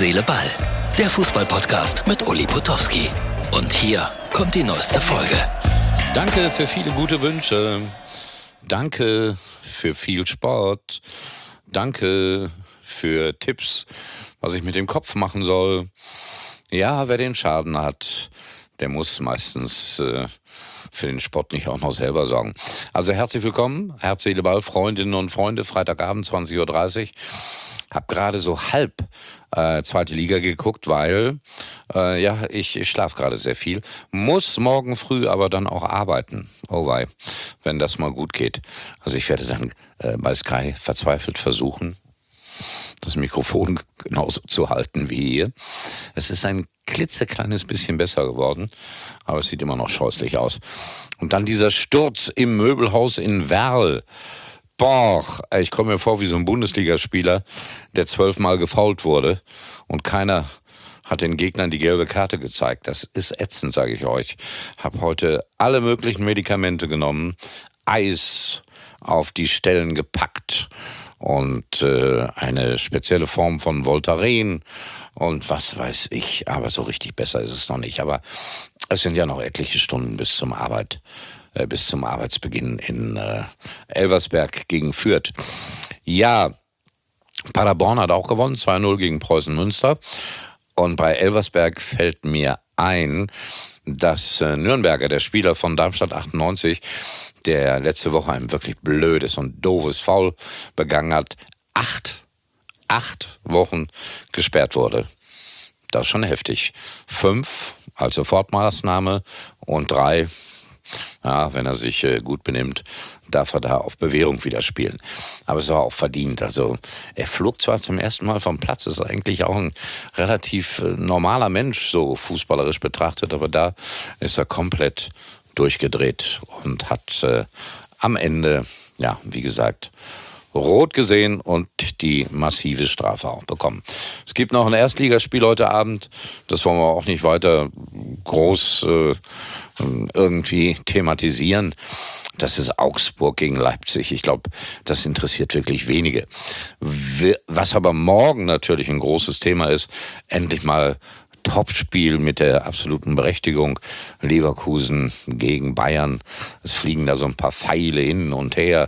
Seele, Ball. Der Fußball-Podcast mit Uli Potowski. Und hier kommt die neueste Folge. Danke für viele gute Wünsche. Danke für viel Sport. Danke für Tipps, was ich mit dem Kopf machen soll. Ja, wer den Schaden hat, der muss meistens für den Sport nicht auch noch selber sorgen. Also herzlich willkommen, Herz, Seele, Ball, Freundinnen und Freunde, Freitagabend 20.30 Uhr. Hab gerade so halb zweite Liga geguckt, weil ich schlafe gerade sehr viel. Muss morgen früh aber dann auch arbeiten. Oh wei, wenn das mal gut geht. Also ich werde dann bei Sky verzweifelt versuchen, das Mikrofon genauso zu halten wie hier. Es ist ein klitzekleines bisschen besser geworden, aber es sieht immer noch scheußlich aus. Und dann dieser Sturz im Möbelhaus in Werl. Boah, ich komme mir vor wie so ein Bundesligaspieler, der 12-mal gefoult wurde und keiner hat den Gegnern die gelbe Karte gezeigt. Das ist ätzend, sage ich euch. Hab heute alle möglichen Medikamente genommen, Eis auf die Stellen gepackt und eine spezielle Form von Voltaren und was weiß ich. Aber so richtig besser ist es noch nicht. Aber es sind ja noch etliche Stunden bis zum Arbeitsbeginn in Elversberg gegen Fürth. Ja, Paderborn hat auch gewonnen, 2-0 gegen Preußen Münster. Und bei Elversberg fällt mir ein, dass Nürnberger, der Spieler von Darmstadt 98, der letzte Woche ein wirklich blödes und doofes Foul begangen hat, 8 Wochen gesperrt wurde. Das ist schon heftig. 5 als Sofortmaßnahme und 3, ja, wenn er sich gut benimmt, darf er da auf Bewährung wieder spielen. Aber es war auch verdient. Also er flog zwar zum ersten Mal vom Platz, ist eigentlich auch ein relativ normaler Mensch, so fußballerisch betrachtet, aber da ist er komplett durchgedreht und hat am Ende, ja, wie gesagt, rot gesehen und die massive Strafe auch bekommen. Es gibt noch ein Erstligaspiel heute Abend. Das wollen wir auch nicht weiter groß irgendwie thematisieren. Das ist Augsburg gegen Leipzig. Ich glaube, das interessiert wirklich wenige. Was aber morgen natürlich ein großes Thema ist, endlich mal Topspiel mit der absoluten Berechtigung. Leverkusen gegen Bayern. Es fliegen da so ein paar Pfeile hin und her.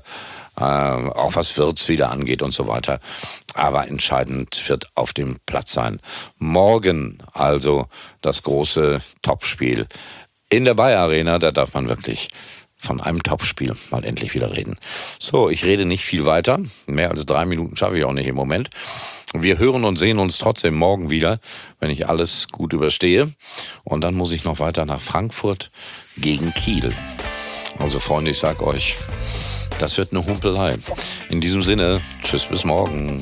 Auch was Wirtz wieder angeht und so weiter. Aber entscheidend wird auf dem Platz sein. Morgen also das große Topspiel in der Bayer Arena. Da darf man wirklich von einem Topspiel mal endlich wieder reden. So, ich rede nicht viel weiter. Mehr als 3 Minuten schaffe ich auch nicht im Moment. Wir hören und sehen uns trotzdem morgen wieder, wenn ich alles gut überstehe. Und dann muss ich noch weiter nach Frankfurt gegen Kiel. Also Freunde, ich sag euch, das wird eine Humpelei. In diesem Sinne, tschüss, bis morgen.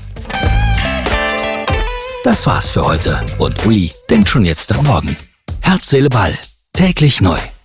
Das war's für heute. Und Uli denkt schon jetzt am Morgen. Herz, Seele, Ball. Täglich neu.